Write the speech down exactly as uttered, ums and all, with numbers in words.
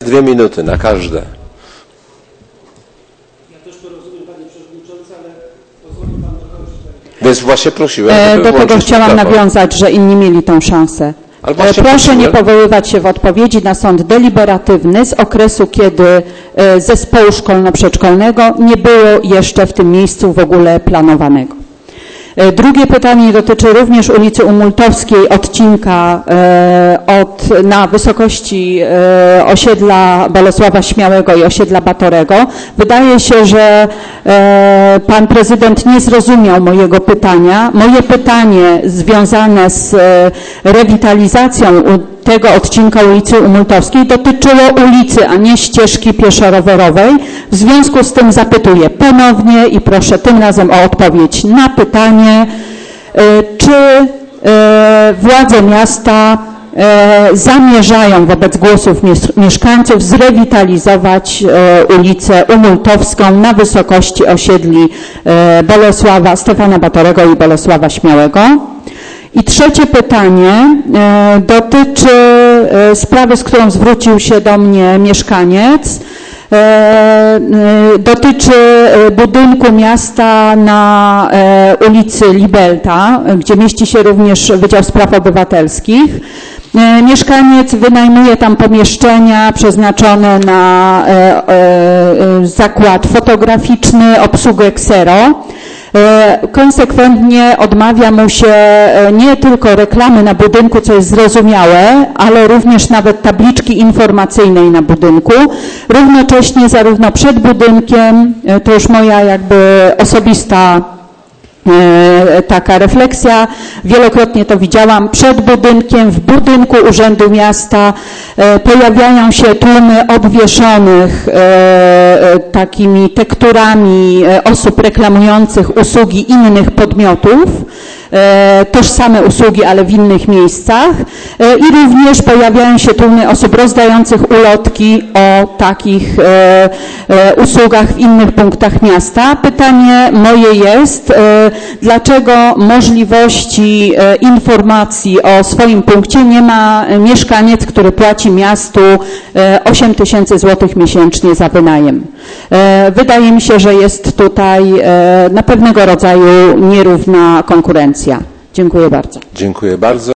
Dwie minuty na każde. Ja też to rozumiem, panie przewodniczący, ale pozwoli pan dokończyć. Więc właśnie prosiłem, żeby Do tego chciałam mikrofon. nawiązać, że inni mieli tą szansę. Proszę prosiłem. nie powoływać się w odpowiedzi na sąd deliberatywny z okresu, kiedy zespołu szkolno-przedszkolnego nie było jeszcze w tym miejscu w ogóle planowanego. Drugie pytanie dotyczy również ulicy Umultowskiej, odcinka od, na wysokości osiedla Bolesława Śmiałego i osiedla Batorego. Wydaje się, że pan prezydent nie zrozumiał mojego pytania. Moje pytanie związane z rewitalizacją tego odcinka ulicy Umultowskiej dotyczyło ulicy, a nie ścieżki pieszo-rowerowej. W związku z tym zapytuję ponownie i proszę tym razem o odpowiedź na pytanie, czy władze miasta zamierzają wobec głosów mieszkańców zrewitalizować ulicę Umultowską na wysokości osiedli Bolesława, Stefana Batorego i Bolesława Śmiałego. I trzecie pytanie e, dotyczy e, sprawy, z którą zwrócił się do mnie mieszkaniec. E, e, dotyczy budynku miasta na e, ulicy Libelta, gdzie mieści się również Wydział Spraw Obywatelskich. E, mieszkaniec wynajmuje tam pomieszczenia przeznaczone na e, e, zakład fotograficzny, obsługę ksero. Konsekwentnie odmawia mu się nie tylko reklamy na budynku, co jest zrozumiałe, ale również nawet tabliczki informacyjnej na budynku. Równocześnie zarówno przed budynkiem, to już moja jakby osobista taka refleksja, wielokrotnie to widziałam, przed budynkiem, w budynku Urzędu Miasta pojawiają się tłumy obwieszonych takimi tekturami osób reklamujących usługi innych podmiotów, tożsame usługi, ale w innych miejscach, i również pojawiają się tłumy osób rozdających ulotki o takich usługach w innych punktach miasta. Pytanie moje jest, dlaczego możliwości informacji o swoim punkcie nie ma mieszkaniec, który płaci miastu osiem tysięcy złotych miesięcznie za wynajem. Wydaje mi się, że jest tutaj na pewnego rodzaju nierówna konkurencja. Dziękuję bardzo. Dziękuję bardzo.